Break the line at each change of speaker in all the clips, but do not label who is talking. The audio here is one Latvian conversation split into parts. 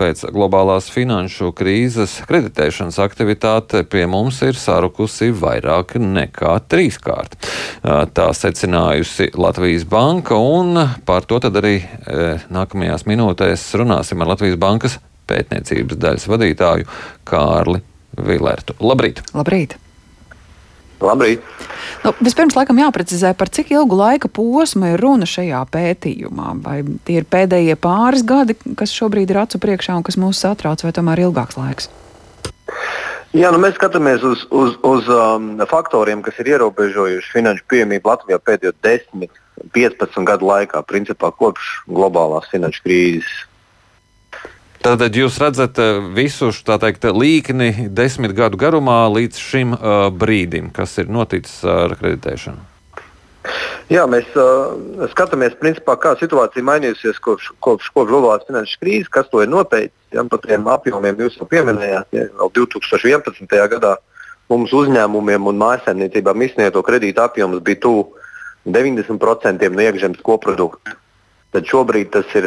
pēc globālās finanšu krīzes kreditēšanas aktivitāte pie mums ir sarukusi vairāk nekā 3-kārt. Tā secinājusi Latvijas Banka, un par to tad arī nākamajās minūtēs runāsim ar Latvijas Bankas pētniecības daļas vadītāju Kārli Vilertu. Labrīt!
Labrīt!
Labrīt!
Vispirms, laikam, jāprecizē, par cik ilgu laika posmu ir runa šajā pētījumā. Vai tie ir pēdējie pāris gadi, kas šobrīd ir acu priekšā un kas mūs satrauc, vai tomēr ilgāks laiks?
Jā, mēs skatāmies uz faktoriem, kas ir ierobežojuši finanšu pieejamību Latvijā pēdējo 10-15 gadu laikā, principā kopš globālās finanšu krīzes.
Tātad jūs redzat visu, tā teikt, līkni 10 gadu garumā līdz šim brīdim, kas ir noticis ar kreditēšanu?
Jā, mēs skatāmies, principā, kā situācija mainījusies kopš globālās finanšu krīzes, kas to ir noteicis. Ja, par tiem apjomiem jūs jau pieminējāt, ja, vēl 2011. gadā mums uzņēmumiem un mājsaimniecībām izsniegto kredītu apjoms bija tuvu 90% no iekšzemes koprodukta. Tad šobrīd tas ir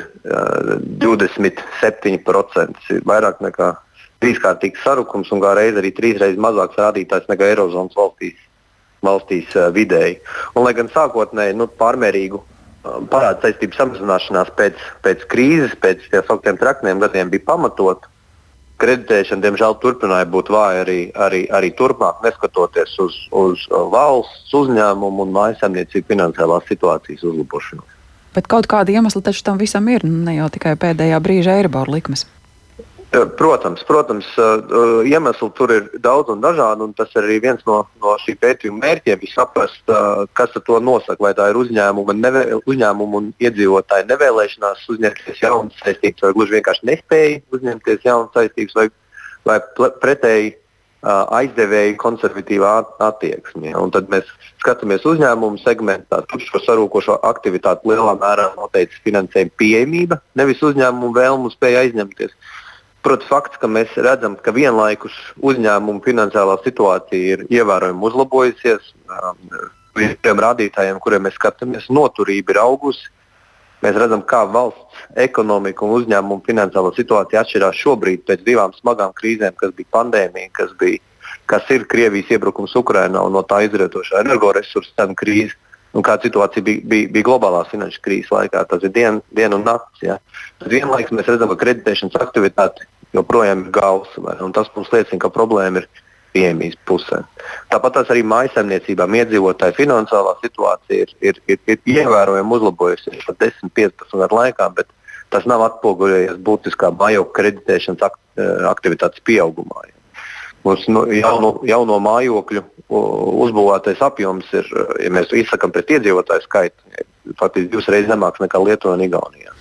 27%. Ir vairāk nekā 3-kārtīgs sarukums un kā reiz arī 3 reizes mazāks rādītājs nekā Eirozonas valstīs vidēji. Un, lai gan sākotnēji pārmērīgu parādu saistību samazināšanās pēc krīzes, pēc tiem sauktiem trakniem gadiem bija pamatot, kreditēšana, diemžēl, turpināja būt vāja arī turpmāk, neskatoties uz valsts, uzņēmumu un mājsaimniecību finansiālās situācijas uzlabošanos.
Bet kaut kāda iemesla taču tam visam ir, ne jau tikai pēdējā brīža Eiriboru likmes.
Protams, iemesli tur ir daudz un dažādi, un tas ir arī viens no šī pētījuma mērķiem, ir saprast, kas to nosaka, vai tā ir uzņēmumu un iedzīvotāju nevēlēšanās uzņemties jaunas saistības, vai gluži vienkārši nespēja uzņemties jaunas saistības, vai pretēji aizdevēju konservatīvā attieksme. Un tad mēs skatāmies uzņēmumu segmentā, tur šo sarūkošo aktivitāti lielā mērā noteicis finansējuma pieejamība, nevis uzņēmumu vēlmu spēja aizņemties. Proti, fakts, ka mēs redzam, ka vienlaikus uzņēmumu finansiālā situācija ir ievērojami uzlabojusies, tiem rādītājiem, kuriem mēs skatāmies, noturība ir augusi. Mēs redzam, kā valsts ekonomika un uzņēmumu finansiālā situācija atšķirās šobrīd pēc 2 smagām krīzēm, kas bija pandēmija, kas ir Krievijas iebrukums Ukrainā un no tā izrietošā energoresursu cenu krīze, un kāda situācija bija globālās finanšu krīzes laikā. Tas ir diena un nakts. Ja. Tad vienlaikus mēs redzam, ka kreditēšanas aktivitāte joprojām ir gausa, un tas mums liecina, ka problēma ir pieejamības pusē. Tāpat tās arī mājsaimniecībām iedzīvotāju finansiālā situācija ir ievērojami uzlabojusies 10-15 gadu laikā, bet tas nav atspoguļojies būtiskā mājokļu kreditēšanas aktivitātes pieaugumā. Mums jauno mājokļu uzbūvētais apjoms ir, ja mēs izsakam pret iedzīvotāju skaitu, faktiski 2 reizes zemāks nekā Lietuvā un Igaunijā.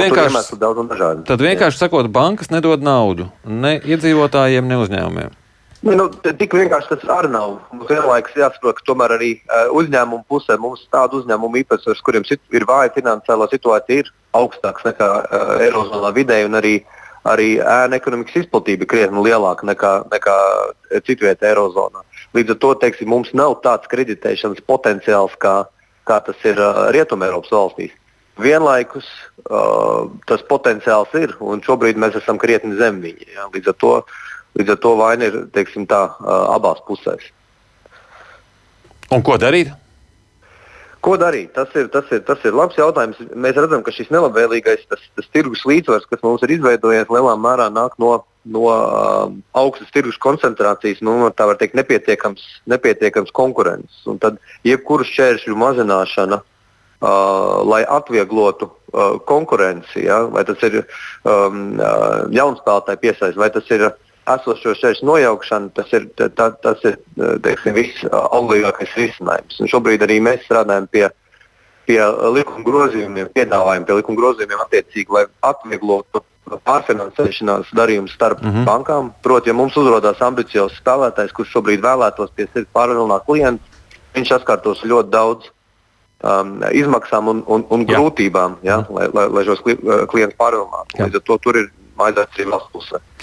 Tad vienkārši sakot, bankas nedod naudu ne iedzīvotājiem, ne uzņēmumiem.
Tik vienkārši tas arī nav. Mums vienlaikus jāsaprot, ka tomēr arī uzņēmumu pusē mums tādu uzņēmumu īpatsvars, kuriem ir vāja finansiālā situācija, ir augstāks nekā Eirozonā vidēji, un arī ēna ekonomikas izplatība krietni lielāka nekā citvietā Eirozonā. Līdz ar to, teiksim, mums nav tāds kreditēšanas potenciāls, kā tas ir Rietumeiropas valstīs. Vienlaikus tas potenciāls ir, un šobrīd mēs esam krietni zem viņa. Ja? Līdz ar to vaina ir, teiksim tā, abās pusēs.
Un ko darīt?
Ko darīt? Tas ir labs jautājums. Mēs redzam, ka šis nelabvēlīgais tas tirgus līdzsvars, kas mums ir izveidojies, lielā mērā nāk no augstas tirgus koncentrācijas, tā var teikt, nepietiekams konkurences. Un tad jebkuru šķēršļu mazināšana, lai atvieglotu konkurenci, ja? Vai tas ir jaunspēlētāju piesaist, vai tas ir esošo šķēršļu nojaukšana, tas ir teiksim, viss auglīgākais risinājums. Un šobrīd arī mēs strādājam pie likuma grozījumiem, piedāvājam pie likuma grozījumiem attiecīgi, lai atvieglotu pārfinansēšanās darījumus starp bankām. Proti, ja mums uzrodās ambiciozs spēlētājs, kurš šobrīd vēlētos pie sevis pārvilināt klientu, viņš saskārtos ļoti daudz izmaksām un grūtībām, ja, lai šos klientus pārvilinātu. Līdz ar to tur ir mājās arī valsts pusē.